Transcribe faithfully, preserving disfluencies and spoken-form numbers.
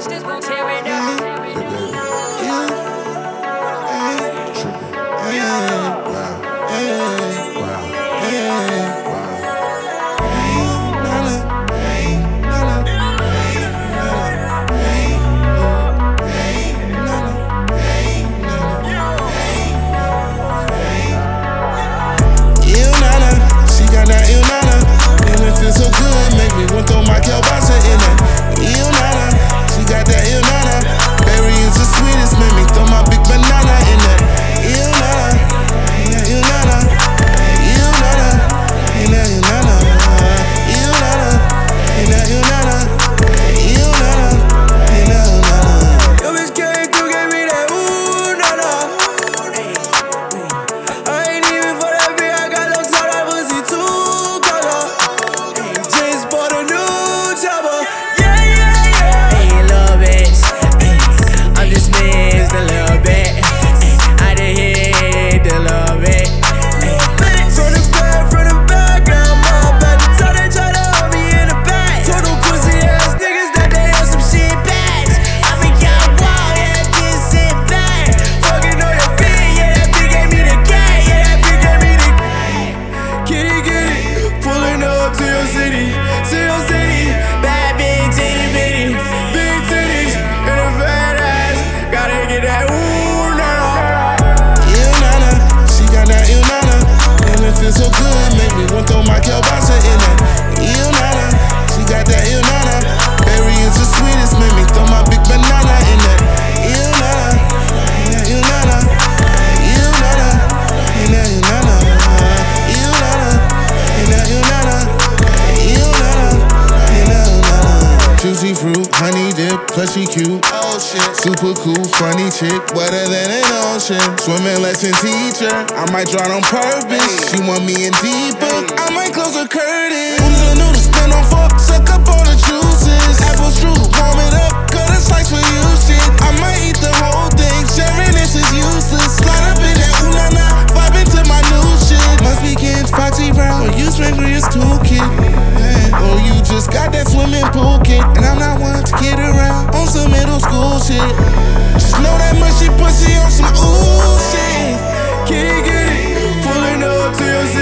Gangsters gon' tear it up. So good, make me want to throw my kielbasa in her. Il nana, she got that il nana. Berry is the sweetest, make me throw my big banana in her. Il nana, il nana, il nana, il nana, il nana, il nana, il nana, il nana, il nana, il nana. Yo, bitch came through, gave me that ooh nana. I ain't even for that bitch, I got no time, that pussy too. So good, make me want to throw my kielbasa in her. Il nana, she got that il nana. Berry is the sweetest, make me throw my big banana in her. Il nana, il nana, il nana, il nana, il nana, il nana, il nana, il nana, il nana. Juicy fruit, honey dip, plushy cute. Oh shit, super cool, funny chick, wetter than an ocean. Swimming lesson teacher, I might drown on purpose. She want me in deeper, I might close the curtain. Who's a new to spin on for? Suck up all the juices. Apple strudel, warm it up, cut a slice for you shit. I might eat the whole thing, sharing this is useless. Slide up in that ooh na na, vibe into my new shit. Must be getting Foxy Brown, or you Spangria's toolkit. Or you just got that swimming pool kit, and I'm not one to kid around on some middle school shit. Just know that mushy pussy on some ooh shit. Kitty, get it, pulling up to your city.